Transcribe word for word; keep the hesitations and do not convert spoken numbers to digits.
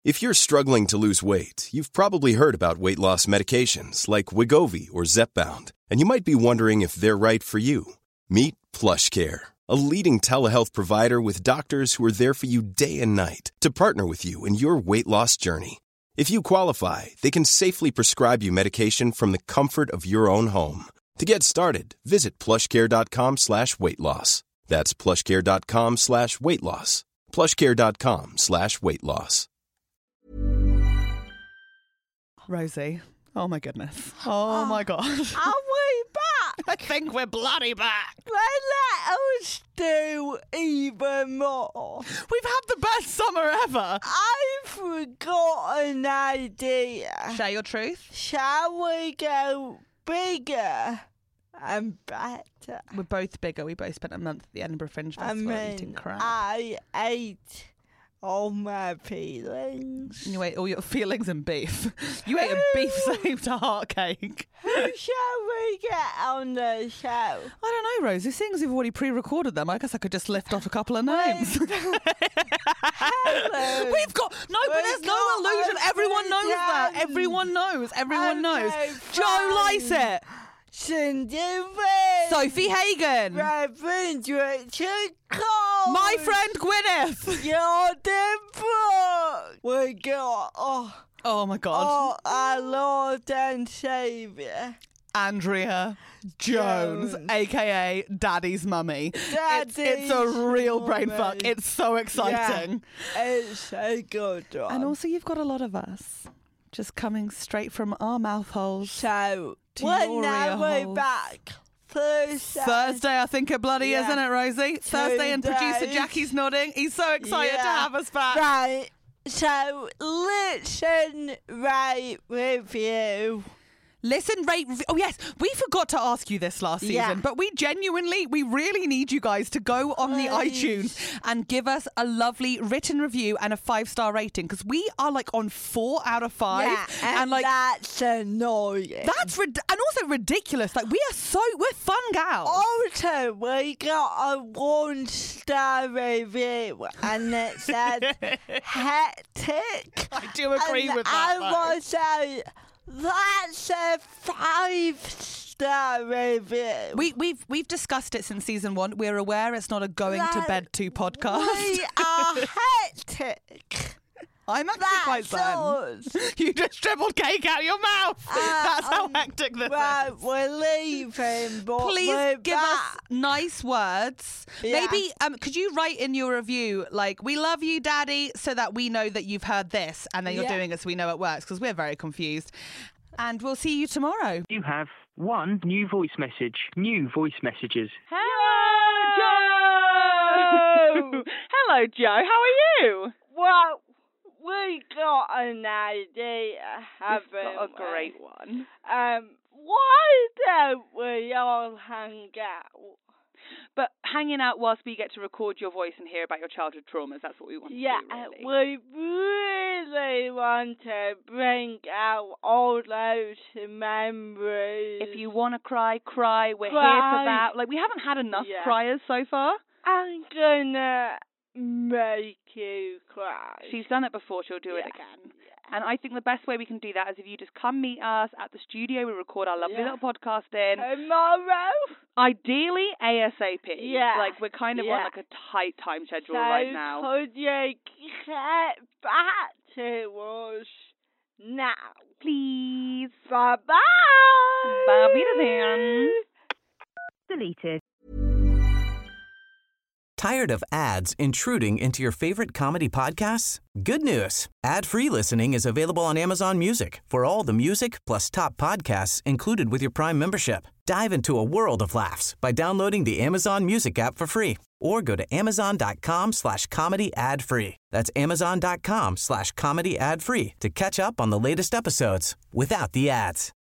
If you're struggling to lose weight, you've probably heard about weight loss medications like Wegovy or Zepbound, and you might be wondering if they're right for you. Meet PlushCare, a leading telehealth provider with doctors who are there for you day and night to partner with you in your weight loss journey. If you qualify, they can safely prescribe you medication from the comfort of your own home. To get started, visit plushcare.com slash weight loss. That's plushcare.com slash weight loss. plushcare.com slash weight loss. Rosie, oh my goodness. Oh, oh my God. Are we back? I think we're bloody back. Well, let us do even more. We've had the best summer ever. I've got an idea. Share your truth. Shall we go bigger and better? We're both bigger. We both spent a month at the Edinburgh Fringe Festival I mean, eating crap. I ate all my feelings. You ate all your feelings and beef. You ate a beef saved heart cake. Who shall we get on the show? I don't know, Rosie. Seeing as you've already pre-recorded them, I guess I could just lift off a couple of names. Hello. We've got no, but We've there's no got illusion. a Everyone knows that. friend. Everyone knows. Everyone knows. Okay, Joe fine. Lycett. Cindy Wynn. Sophie Hagen. Reverend Richard Cole. My friend Gwyneth. Jordan Brooke. We got, oh, Oh my God. oh, our Lord and Saviour. Andrea Jones, Jones. a k a. Daddy's mummy. Daddy's it's, it's a real brain mummy. fuck. It's so exciting. Yeah, it's a good one. And also you've got a lot of us just coming straight from our mouth holes. So, to when your are ear we holes. back? Thursday. Thursday, I think it bloody Yeah. is, isn't it, Rosie? Thursday, and producer days. Jackie's nodding. He's so excited to Yeah. have us back. Right. So, listen, right, review. Listen, rate, review. Oh, yes, we forgot to ask you this last season, Yeah. but we genuinely, we really need you guys to go on the Please. iTunes and give us a lovely written review and a five-star rating, because we are like on four out of five. Yeah, and, like, that's annoying. that's, rid- and also ridiculous. Like, we are so, we're fun gals. Also, we got a one-star review, and it said hectic. I do agree and with that, I though. was like, that's a five-star review. We, we've we've discussed it since season one. We're aware it's not a going to Like, bed to podcast. We are hectic. I'm actually quite That's sad. us. You just dribbled cake out your mouth. Uh, That's how um, hectic this Right, is. we're leaving, but Please we're give back. us nice words. Yeah. Maybe um, could you write in your review like "We love you, Daddy," so that we know that you've heard this and then you're Yeah. doing it, so we know it works, because we're very confused. And we'll see you tomorrow. You have one new voice message. New voice messages. Hello, Joe! Hello, Joe. How are you? Well, we got an idea, haven't We've got a we? great one. Um, why don't we all hang out? But hanging out whilst we get to record your voice and hear about your childhood traumas, that's what we want Yeah, to do, really. we really want to bring out all those memories. If you want to cry, cry. We're here Cry. for that. Like, we haven't had enough Yeah. criers so far. I'm gonna make you cry. She's done it before. She'll do it Yeah. again. And I think the best way we can do that is if you just come meet us at the studio. We record our lovely Yeah. little podcast in. Tomorrow? Ideally, ASAP. Yeah. Like, we're kind of Yeah. on like a tight time schedule So right now. could you get back to us now? Please. Bye-bye. Bye, Wiedersehen. Deleted. Tired of ads intruding into your favorite comedy podcasts? Good news. Ad-free listening is available on Amazon Music for all the music plus top podcasts included with your Prime membership. Dive into a world of laughs by downloading the Amazon Music app for free or go to amazon.com slash comedy ad free. That's amazon.com slash comedy ad free to catch up on the latest episodes without the ads.